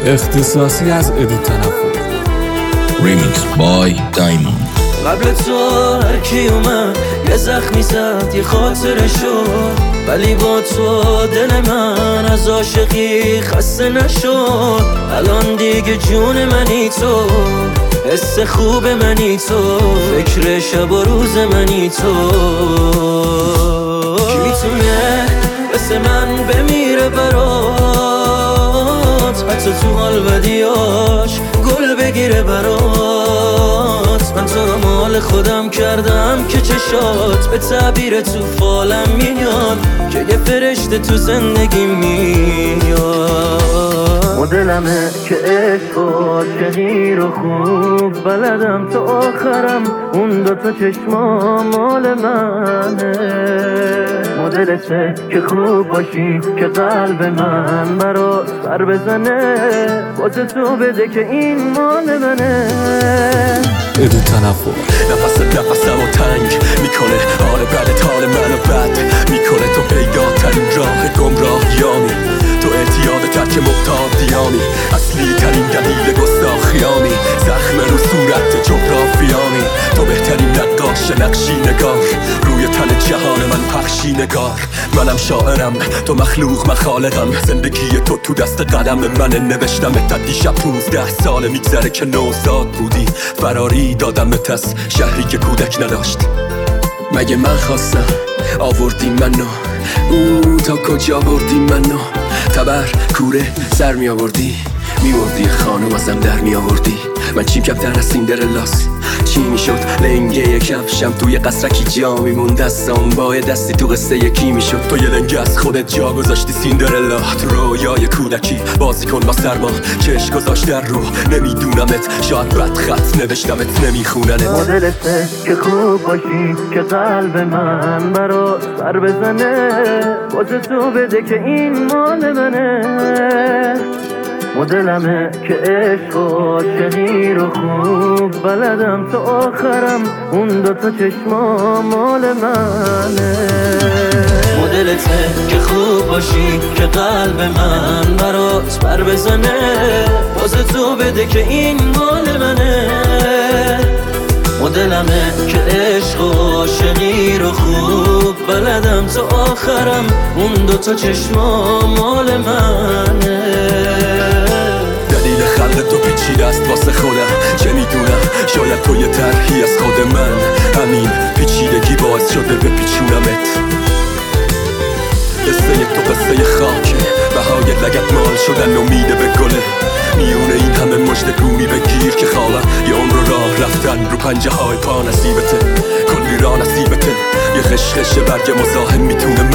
اختصاصی از ادو تنفر. ریمیکس بای دایموند. قبل تو هر کی اومد یه زخمی زد یه خاطره شد، ولی با تو دل من از عاشقی خسته نشد. الان دیگه جون منی تو، حس خوب منی تو، فکر شب و روز منی تو. کی میتونه مثل من بمیره برات، حتی تو حال بدیاش گل بگیره برات. من تو رو مال خودم کردم که چشات به تعبیر تو فالم میاد، که یه فرشته تو زندگی میاد. مدلمه که عشق و عاشقی رو خوب بلدم تا آخرم، اون دوتا چشما مال منه. مدلته که خوب باشی که قلب من برات سر بزنه، واسه تو بده که این مال منه. ادو تنفر. نفسم و تنگ میکنه، حال بد حال منو بد میکنه. تو پیداترین راه گمراهیامی، تو اعتیاد ترک محتادیامی، اصلی ترین دلیل گستاخیامی، زخم رو صورت جغرافیامی. تو بهترین نقاش نقشی نگار، روی تن جهان من پخشی نگار. منم شاعرم تو مخلوق من خالقم، زندگی تو دست قلم من نوشتم. تا دیشب 15 ساله میگذره که نوزاد بودی، فراری دادمت از شهری که کودک نداشت. مگه من خواستم آوردی منو، تا کجا بردی منو؟ تبر کوره سر می آوردی، می بردی خانم ازم در می آوردی. من چیم کفتر از سیندرلاس، چی می شد لنگه یک کفشم توی قصرکی جا می موند. دستم با دستی تو قصه یکی می شد. تو یه لنگه از خودت جا گذاشتی سیندرلا، تو رویای کودکی بازی کن با سرما، چش گذاشت در رو نمیدونمت، شاید بد خط نوشتمت نمیخوننت. مدلته که خوب باشی که قلب من برات سر بزنه، واسه تو بده که این مال منه. مدلمه که عشق و عاشقی رو خوب بلدم تا آخرم، اون دوتا چشما مال منه. مدلته که خوب باشی که قلب من برات بر بزنه، واسه تو بده که این مال منه. مدلمه که عشق و عاشقی رو خوب بلدم تا آخرم، اون دوتا چشما مال منه. دلیل خلق تو پیچیده است واسه خودم، چه میدونم شاید تو یه طرحی از خود من، همین پیچیدگی باعث شده بپیچونمت. قصه تو قصه خاکه، بهای لگت مال شدن امیده به گله. میونه این همه مجد گومی بگیر که خوابم یه عمر راه رفتن رو پنجه های پا نصیبته. کلی راه نصیبته، یه خشخش برگ مزاحم میتونه